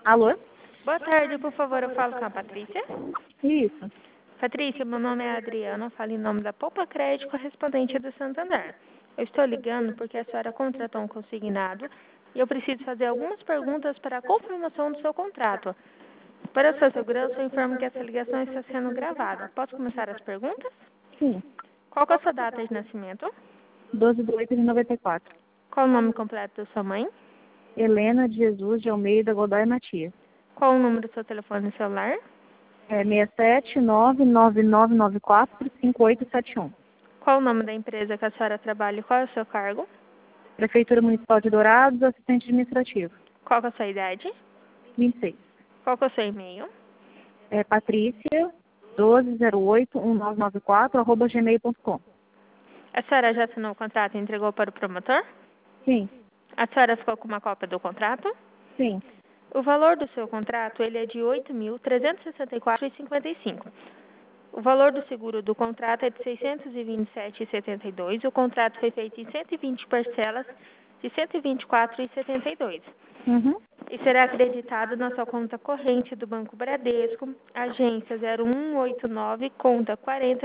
Alô? Boa tarde, por favor, eu falo com a Patrícia. Isso. Patrícia, meu nome é Adriana, eu falo em nome da Poupa Crédito, correspondente do Santander. Eu estou ligando porque a senhora contratou um consignado e eu preciso fazer algumas perguntas para a confirmação do seu contrato. Para a sua segurança, eu informo que essa ligação está sendo gravada. Posso começar as perguntas? Sim. Qual que é a sua data de nascimento? 12/8/94. Qual o nome completo da sua mãe? Helena de Jesus de Almeida Godoy Matias. Qual o número do seu telefone celular? É 67999945871. Qual o nome da empresa que a senhora trabalha e qual é o seu cargo? Prefeitura Municipal de Dourados, assistente administrativo. Qual que é a sua idade? 26. Qual que é o seu e-mail? É Patrícia 12081994 @gmail.com. A senhora já assinou o contrato e entregou para o promotor? Sim. A senhora ficou com uma cópia do contrato? Sim. O valor do seu contrato ele é de R$ 8.364,55. O valor do seguro do contrato é de R$ 627,72. O contrato foi feito em 120 parcelas de R$ 124,72. Uhum. E será acreditado na sua conta corrente do Banco Bradesco, agência 0189, conta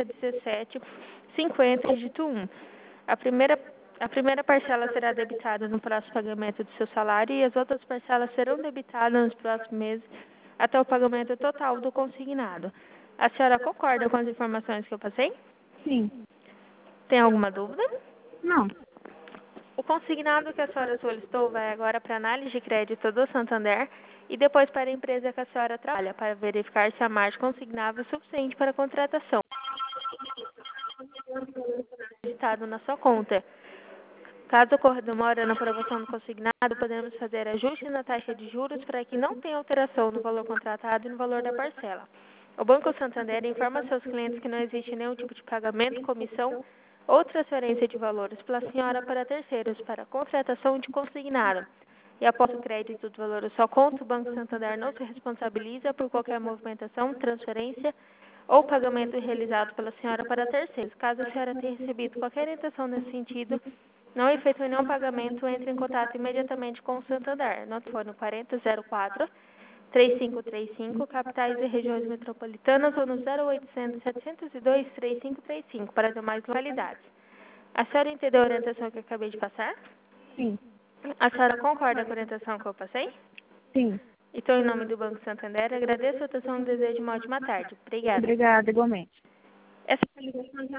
401750, dígito 1. A primeira parcela será debitada no próximo pagamento do seu salário e as outras parcelas serão debitadas nos próximos meses até o pagamento total do consignado. A senhora concorda com as informações que eu passei? Sim. Tem alguma dúvida? Não. O consignado que a senhora solicitou vai agora para a análise de crédito do Santander e depois para a empresa que a senhora trabalha, para verificar se a margem consignável é suficiente para a contratação. Depositado na sua conta. Caso ocorra demora na aprovação do consignado, podemos fazer ajustes na taxa de juros para que não tenha alteração no valor contratado e no valor da parcela. O Banco Santander informa seus clientes que não existe nenhum tipo de pagamento, comissão ou transferência de valores pela senhora para terceiros para contratação de consignado. E após o crédito do valor da sua conta, o Banco Santander não se responsabiliza por qualquer movimentação, transferência ou pagamento realizado pela senhora para terceiros. Caso a senhora tenha recebido qualquer orientação nesse sentido, não efetue nenhum pagamento, entre em contato imediatamente com o Santander. No telefone 4004-3535, capitais e regiões metropolitanas, ou no 0800-702-3535, para demais localidades. A senhora entendeu a orientação que eu acabei de passar? Sim. A senhora concorda com a orientação que eu passei? Sim. Então, em nome do Banco Santander, agradeço a atenção e desejo uma ótima tarde. Obrigada. Obrigada, igualmente. Essa